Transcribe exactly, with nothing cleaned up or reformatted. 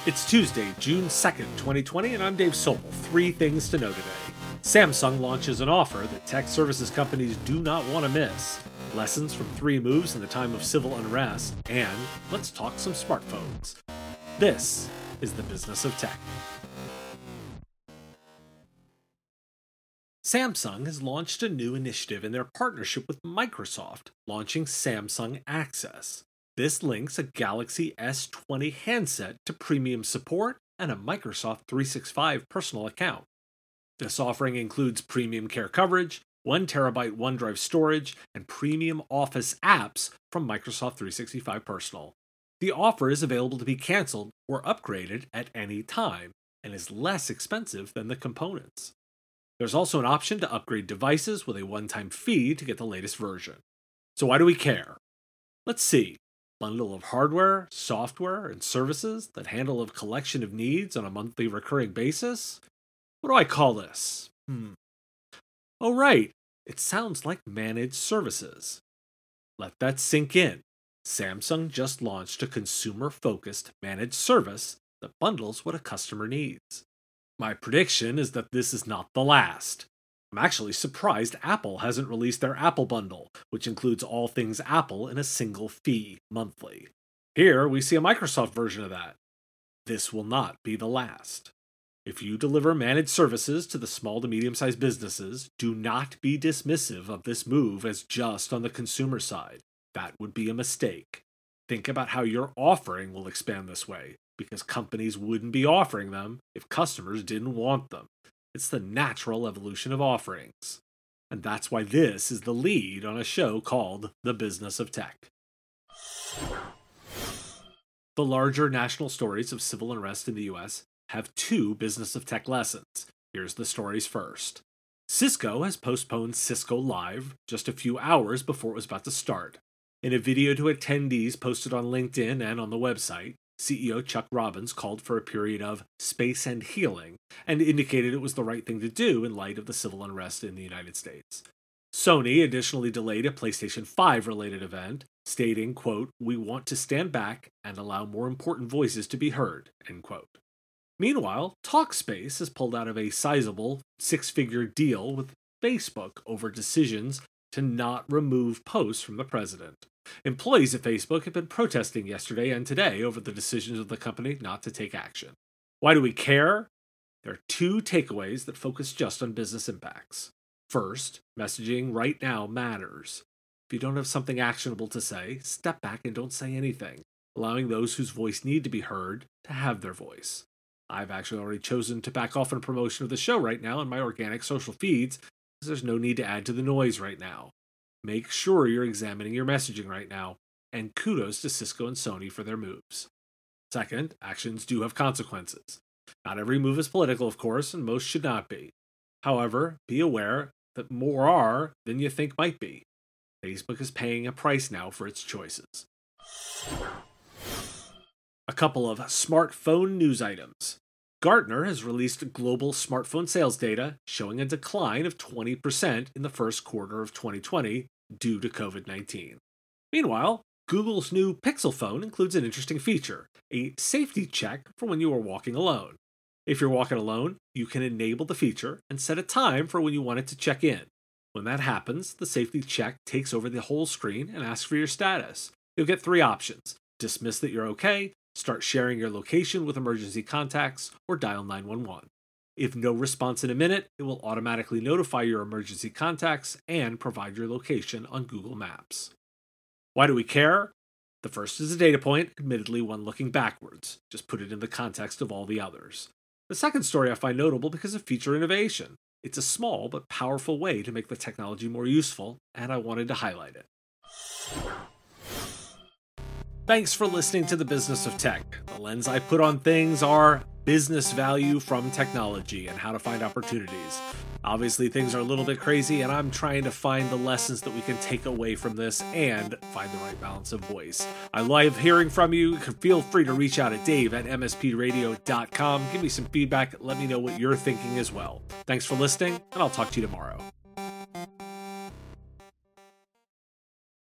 It's Tuesday, June second, twenty twenty, and I'm Dave Sobel. Three things to know today. Samsung launches an offer that tech services companies do not want to miss. Lessons from three moves in the time of civil unrest, and let's talk some smartphones. This is the Business of Tech. Samsung has launched a new initiative in their partnership with Microsoft, launching Samsung Access. This links a Galaxy S twenty handset to premium support and a Microsoft three sixty-five personal account. This offering includes premium care coverage, one terabyte OneDrive storage, and premium Office apps from Microsoft three sixty-five Personal. The offer is available to be canceled or upgraded at any time and is less expensive than the components. There's also an option to upgrade devices with a one-time fee to get the latest version. So why do we care? Let's see. Bundle of hardware, software, and services that handle a collection of needs on a monthly recurring basis? What do I call this? Hmm. Oh, right. It sounds like managed services. Let that sink in. Samsung just launched a consumer-focused managed service that bundles what a customer needs. My prediction is that this is not the last. I'm actually surprised Apple hasn't released their Apple Bundle, which includes all things Apple in a single fee monthly. Here, we see a Microsoft version of that. This will not be the last. If you deliver managed services to the small to medium-sized businesses, do not be dismissive of this move as just on the consumer side. That would be a mistake. Think about how your offering will expand this way, because companies wouldn't be offering them if customers didn't want them. It's the natural evolution of offerings. And that's why this is the lead on a show called The Business of Tech. The larger national stories of civil unrest in the U S have two Business of Tech lessons. Here's the stories first. Cisco has postponed Cisco Live just a few hours before it was about to start. In a video to attendees posted on LinkedIn and on the website, C E O Chuck Robbins called for a period of space and healing and indicated it was the right thing to do in light of the civil unrest in the United States. Sony additionally delayed a PlayStation five related event, stating, quote, "We want to stand back and allow more important voices to be heard," end quote. Meanwhile, Talkspace has pulled out of a sizable six-figure deal with Facebook over decisions to not remove posts from the president. Employees at Facebook have been protesting yesterday and today over the decisions of the company not to take action. Why do we care? There are two takeaways that focus just on business impacts. First, messaging right now matters. If you don't have something actionable to say, step back and don't say anything, allowing those whose voice need to be heard to have their voice. I've actually already chosen to back off on promotion of the show right now in my organic social feeds, because there's no need to add to the noise right now. Make sure you're examining your messaging right now, and kudos to Cisco and Sony for their moves. Second, actions do have consequences. Not every move is political, of course, and most should not be. However, be aware that more are than you think might be. Facebook is paying a price now for its choices. A couple of smartphone news items. Gartner has released global smartphone sales data showing a decline of twenty percent in the first quarter of twenty twenty due to covid nineteen. Meanwhile, Google's new Pixel phone includes an interesting feature, a safety check for when you are walking alone. If you're walking alone, you can enable the feature and set a time for when you want it to check in. When that happens, the safety check takes over the whole screen and asks for your status. You'll get three options: dismiss that you're okay, start sharing your location with emergency contacts, or dial nine one one. If no response in a minute, it will automatically notify your emergency contacts and provide your location on Google Maps. Why do we care? The first is a data point, admittedly one looking backwards. Just put it in the context of all the others. The second story I find notable because of feature innovation. It's a small but powerful way to make the technology more useful, and I wanted to highlight it. Thanks for listening to The Business of Tech. The lens I put on things are business value from technology and how to find opportunities. Obviously, things are a little bit crazy, and I'm trying to find the lessons that we can take away from this and find the right balance of voice. I love hearing from you. Feel free to reach out at dave at m s p radio dot com. Give me some feedback. Let me know what you're thinking as well. Thanks for listening, and I'll talk to you tomorrow.